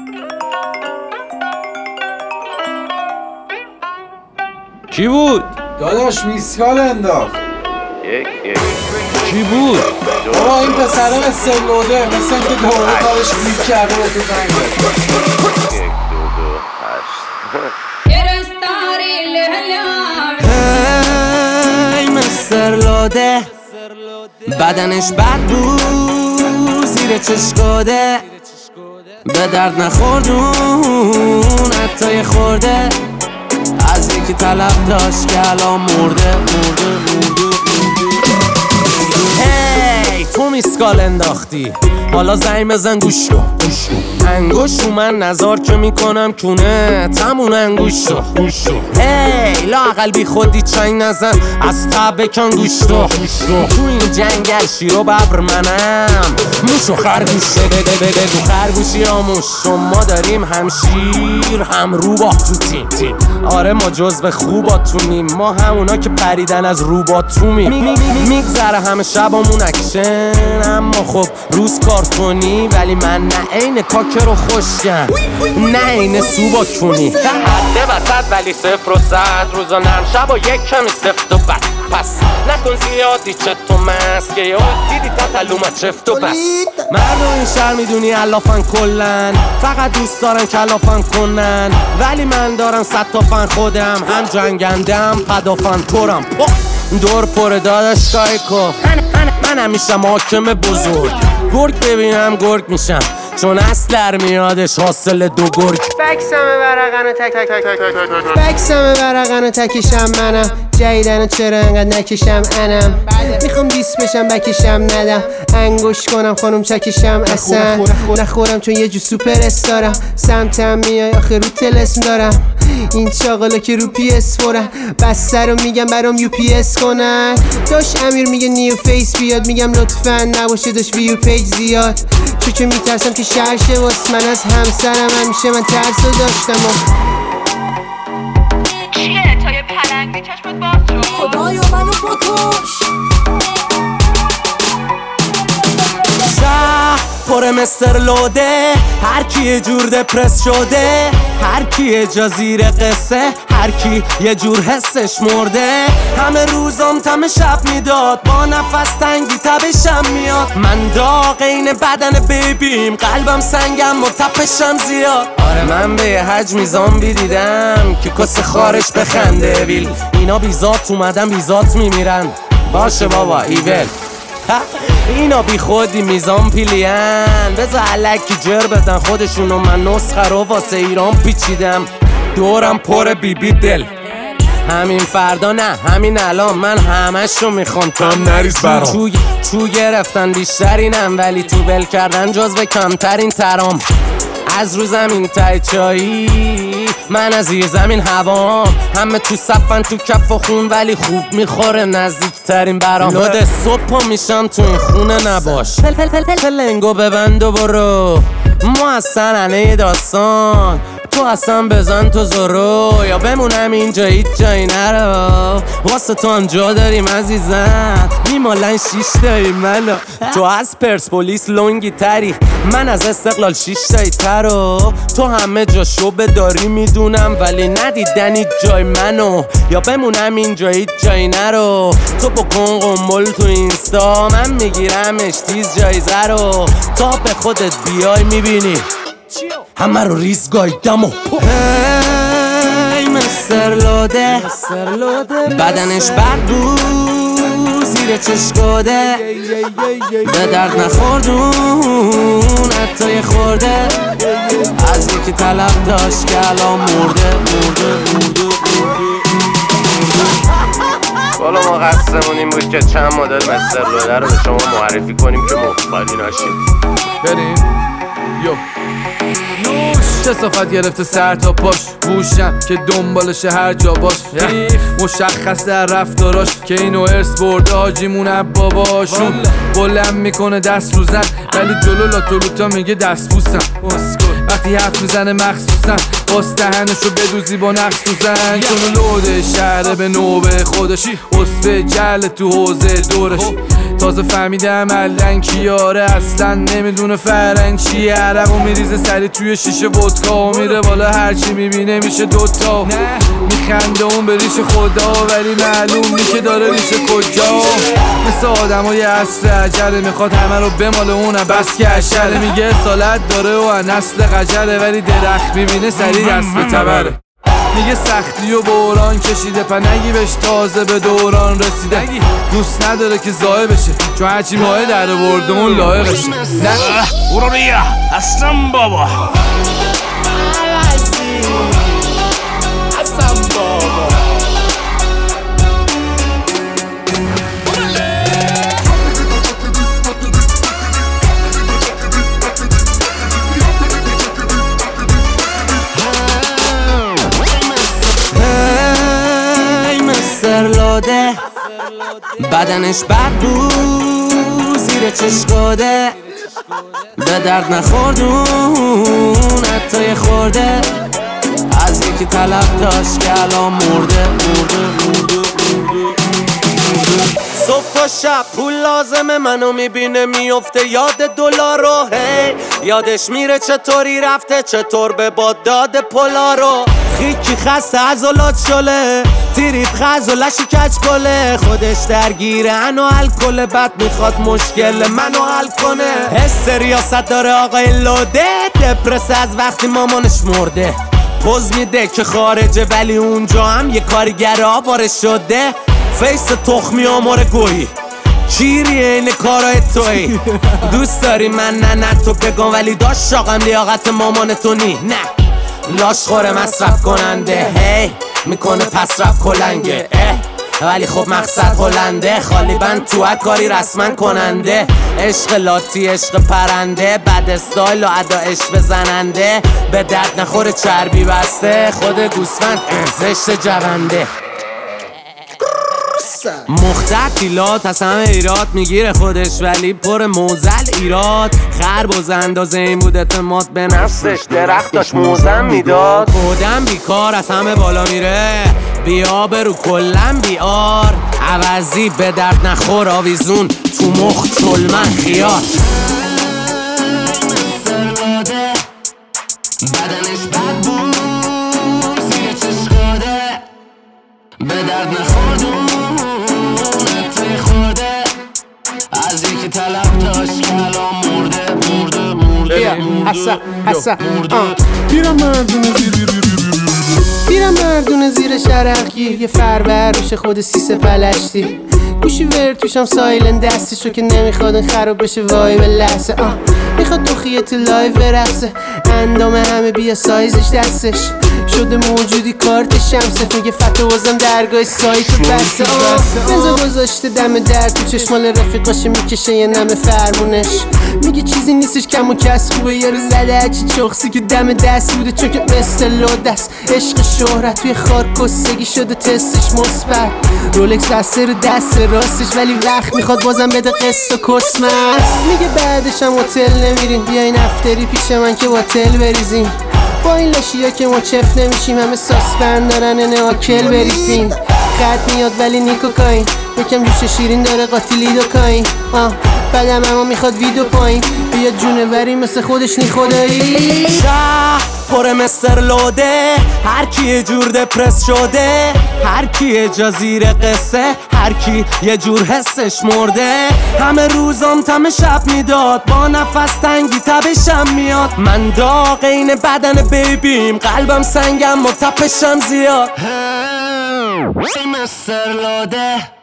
کی بود؟ داداش میسکال انداخت. کی بود؟ بابا این پسره مثل لوده، مثل اینکه دوباره کارش لیک کرده به تو زنگ زد. 1 2 2 8 هی مستر لوده، بدنش بد بود زیر چشکاده، به درد نخوردون حتی یه خورده، از یکی طلب داشت که الان مرده. هی تو میسکال انداختی، حالا زنگ بزن گوش کن. انگوش رو من نظار که میکنم کونه تمون انگوش رو. هی لااقل بی خودی چنگ نزن، از تب بکن گوش تو این جنگل شیر و ببر منم، موش و خرگوش بگو خرگوشی آموش. شما داریم هم شیر هم روباه تو تیم. آره ما جزو خوباتونیم، ما همونا که پریدن از روباتومیم. میگذره همه شبامون اکشن، اما خب روز کارتونی، ولی من نه عین کاکر و خوشگم نه عین سوبا کنی. حده وسط ولی 0 و 100، روزا نرم شب و یک کمی سفت و بد. پس نکن زیادی چت و مست، که یه دیدی تطلومت چفت و بس. مردم این شهر میدونی علافن کلن، فقط دوست دارن کلافن کنن، ولی من دارم 100 تا فن خودم، هم جنگندم پدافن تورم. دور پر داداش کایکو، من همیشه حاکم بزرگ. گرگ ببینم گرگ میشم، چون اصل میادش حاصل 2 گرگ. بکسم ورقنو تکیشم منم، جیدنو چرا انقدر نکشم انم، میخوام دیس بشم بکشم ندم، انگوش کنم خانم چکشم اصلا نخورم چون یه جو سوپر استارم، سمتم میای آخه رو تلسم دارم، این چاقالا که رو پی اس فورم، بسته رو میگم برام یو پی اس کنن. داش امیر میگه نیو فیس بیاد، میگم لطفا نباشه داش ویو پیج زیاد، چون که میترسم که شرشه واس من از همسرم، همیشه من ترسو داشتم چیه تا یه پلنگی چشمت باز شد؟ خدایا منو بکش. شهر پر مستر لوده، هر کی یه جور دپرس شده، هر کی یه جا زیر قصه، هر کی یه جور حسش مرده. همه روزام تم شب میداد، با نفس تنگی تبشم میاد، من داغ این بدن بیبیم، قلبم سنگم و تپشم زیاد. آره من به یه حجمی زامبی دیدم که کس خارش بخنده ویل، اینا بیزات اومدن بیزات میمیرن. باشه بابا ایول، اینا بی خودی میزان پیلین، بذار علکی جر بدن خودشونو، من نسخه رو واسه ایران پیچیدم، دورم پر بی دل. همین فردا نه همین الان، من همشو میخوام تام نریز برام. چو گرفتن بیشترینم، ولی تو ول کردن جزو کمترین ترام. از رو زمین تای چایی، من از زیر زمین هوام، همه تو صفن تو کف و خون، ولی خوب میخوره نزدیکترین برام. لود صبح میشم تو این خونه نباش، پلنگو ببند و برو، ما از سننه داستان، تو اصلا بزن تو زورو، یا بمونم اینجا هیچ جایی نرو، واسه تو هم جا داریم عزیزم، میمالن 6 تایی منو. تو از پرسپولیس لونگی تری، من از استقلال 6 تایی ترو، تو همه جا شعبه داری میدونم، ولی ندیدنی جای منو، یا بمونم اینجا هیچ جایی نرو، تو بکن قنبل تو اینستا، من میگیرمش تیز جایزه رو، تا به خودت بیای میبینی همه رو ریز گایدم و هی مستر لوده، بدنش بد بود زیر چشکاده، به درد نخوردون حتی یه خورده، از یکی طلب داشت که الان مرده. بالا ما قصدمون این بود که چند مدل مستر لوده رو به شما معرفی کنیم که مخبری نشید. بریم یو چه صفت گرفته سر تا پاش، بوشم که دنبالشه هر جا باش، مشخص در رفتاراش که اینو ارث برده حاجیمون باباشون. بلند میکنه دست رو زن، ولی جلو لاتولوتا میگه دست بوسم. وقتی حرف میزنه مخصوصا، باز دهنشو بدوزی با نقص تو زن، چون لوده شهره به نوبه خودش، اصفه جل تو حوزه دورش، تازه فهمیدم علن کیاره اصلا نمیدونه فرنگ چیه. عرقو میریزه سری توی شیشه ودکا و میره بالا هرچی میبینه میشه دوتا. میخنده اون به ریش خدا ولی معلوم نی که داره ریش کجا. مثل آدمای عصر عجله میخواد همه رو بماله اونم بس که عشره. میگه اصالت داره و نسل قجره ولی درخت میبینه سری دست به تبره. میگه سختی و بوران کشیده پنگی بهش تازه به دوران رسیده. دوست نداره که زایه بشه چون هرچی ماه در برده اون لایقشه. برو بیا اصلا بابا لاده بدنش بد بود زیر چشقاده به درد نخوردون حتی خورده از یکی طلب داشت که الان مرده. صبح تا شب پول لازمه منو میبینه میفته یاد دلار رو. هی یادش میره چطوری رفته چطور به باد داده پولا رو. خیکی خسته عضلات شله تیریب خزولشی کچ کله. خودش درگیره انو الکل بد میخواد مشکل منو حل کنه. حس ریاست داره آقای لوده دپرس از وقتی مامانش مرده. پوز میده که خارجه ولی اونجا هم یه کارگر آواره شده. فیس تخمی آمار گویی چیری این کارای توی. دوست داری من نه تو بگم ولی داشت شاقم لیاقت مامان تو نی. نه لاش خوره مصرف کننده هی میکنه پس رفت کلنگه ولی خب مقصد هلنده. خالی بند تو کاری رسما کننده. عشق لاتی عشق پرنده بد استایل و ادا عشق بزننده. به درد نخوره چربی بسته خود گوسفند زشت جونده. مختلات از همه ایراد میگیره خودش ولی پر موزل ایراد. خربز اندازه این بود اعتماد به نفسش درخت داشت موزم میداد. خودم بیکار از همه بالا میره بیا برو کلم بیار. عوضی به درد نخور آویزون تو مخ چلمن خیار. بدنش بد بود زیر چشقاده به درد نخوردون از یکی طلب داشت که الان مرده. بیرم مردونه زیر شرقگیر یه فربر روش خود سیسه پلشتی. گوشی ور توشم سایلن دستشو که نمیخواد خراب بشه وای به لحظه. میخواد تو خیت لایو برقصه اندام همه بیا سایزش دستش شده موجودی کارت شمسه. میگه فتو بازم درگاه سایتو بسته. بنزا گذاشته دم در تو چشمال رفیقاشه میکشه یه نم فرمونش. میگه چیزی نیستش کم و کس خوبه یارو زده هرچی چخصی که دم دست بوده چون که مثل لودست. عشق شهرت توی خار کستگی شده تستش مثبت. رولکس بسته رو دست راستش ولی وقت میخواد بازم بده قسط و کسمت. میگه بعدش هم هتل نمیریم بیاین افتری پیش من که هتل بریزیم. با این لاشیا که ما چف نمیشیم همه ساسپند دارن ناکل بریزیم. خط میاد ولی نیکوکاین یکم جوش شیرین داره قاتیلی دوکاین. بعدم اما میخواد ویدو پایین بیا جونوری مثل خودش نی خدایی. شهر پر مستر لوده هر کی یه جور دپرس شده. هر کی یه جا زیر قصه هر کی یه جور حسش مرده. همه روزام تم شب میداد با نفس تنگی تبشم میاد. من داغ این بدن بیبیم قلبم سنگم و تپشم زیاد. مستر لوده